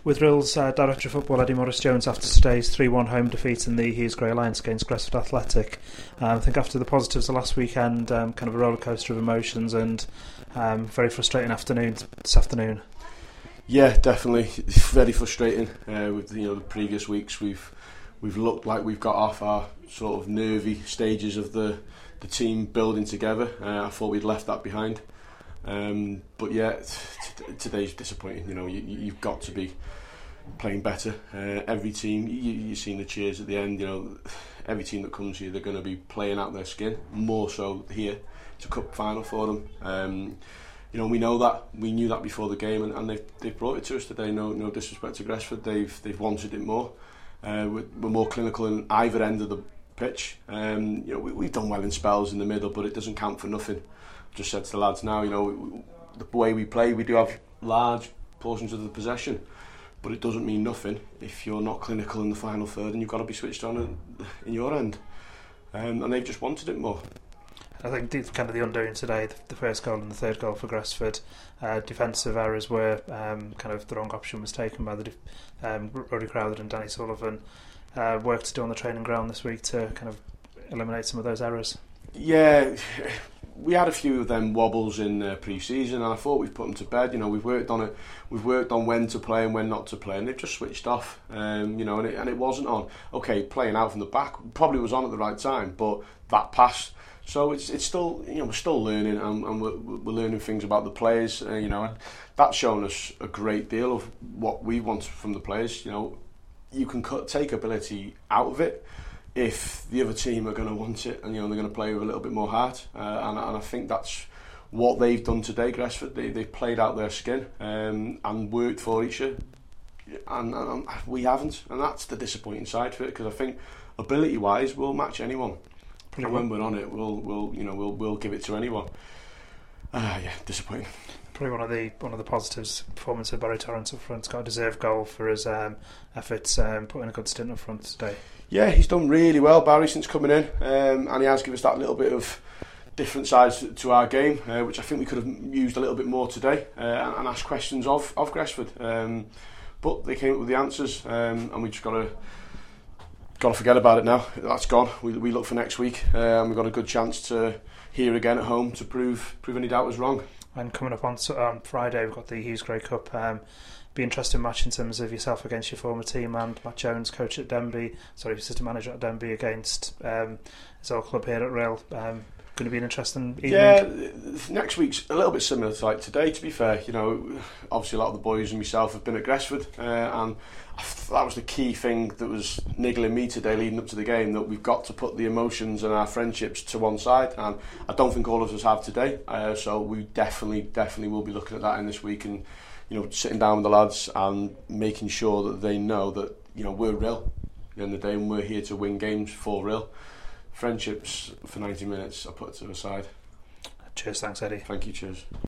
With Rill's Director of Football Eddie Morris-Jones after today's 3-1 home defeat in the Hughes Grey Alliance against Gresford Athletic, I think after the positives of last weekend, kind of a rollercoaster of emotions and very frustrating afternoon this afternoon. Yeah, definitely, very frustrating. With the previous weeks, we've looked like we've got off our sort of nervy stages of the team building together. I thought we'd left that behind. But yeah, today's disappointing. You've got to be playing better. Every team, you've seen the cheers at the end. Every team that comes here, they're going to be playing out their skin. More so here, it's a cup final for them. We know that. We knew that before the game, and they've brought it to us today. No disrespect to Gresford, they've wanted it more. We're more clinical in either end of the pitch. We've done well in spells in the middle, but it doesn't count for nothing. I've just said to the lads now, the way we play, we do have large portions of the possession, but it doesn't mean nothing if you're not clinical in the final third, and you've got to be switched on in your end. And they've just wanted it more. I think kind of the undoing today, the first goal and the third goal for Gresford, defensive errors where kind of the wrong option was taken by the Roddy Crowther and Danny Sullivan. Work to do on the training ground this week to kind of eliminate some of those errors. Yeah, we had a few of them wobbles in pre-season, and I thought we've put them to bed. We've worked on it. We've worked on when to play and when not to play, and they've just switched off. And it wasn't on. Okay, playing out from the back probably was on at the right time, but that pass. So it's still, we're still learning, and we're learning things about the players. And that's shown us a great deal of what we want from the players. You can take ability out of it if the other team are going to want it, and they're going to play with a little bit more heart. And I think that's what they've done today, Gresford. They've played out their skin and worked for each other, and we haven't, and that's the disappointing side of it, because I think ability-wise we'll match anyone. And when we're on it, we'll give it to anyone. Disappointing. Probably one of the positives, performance of Barry Torrance up front. Got a deserved goal for his efforts, putting a good stint up front today. Yeah, he's done really well, Barry, since coming in, and he has given us that little bit of different sides to our game, which I think we could have used a little bit more today, and asked questions of Gresford. But they came up with the answers, and we just got to forget about it now. That's gone. We look for next week, and we've got a good chance to here again at home to prove any doubt was wrong. And coming up on Friday, we've got the Hughes Grey Cup. Be an interesting match in terms of yourself against your former team, and Matt Jones, coach at Denby, assistant manager at Denby, against his old club here at Rill. Going to be an interesting evening. Yeah, next week's a little bit similar to like today, to be fair. Obviously a lot of the boys and myself have been at Gresford, and that was the key thing that was niggling me today leading up to the game, that we've got to put the emotions and our friendships to one side, and I don't think all of us have today. So we definitely will be looking at that in this week, and sitting down with the lads and making sure that they know that we're Rill. At the end of the day, and we're here to win games for Rill. Friendships for 90 minutes, I'll put it to the side. Cheers, thanks Eddie. Thank you, cheers.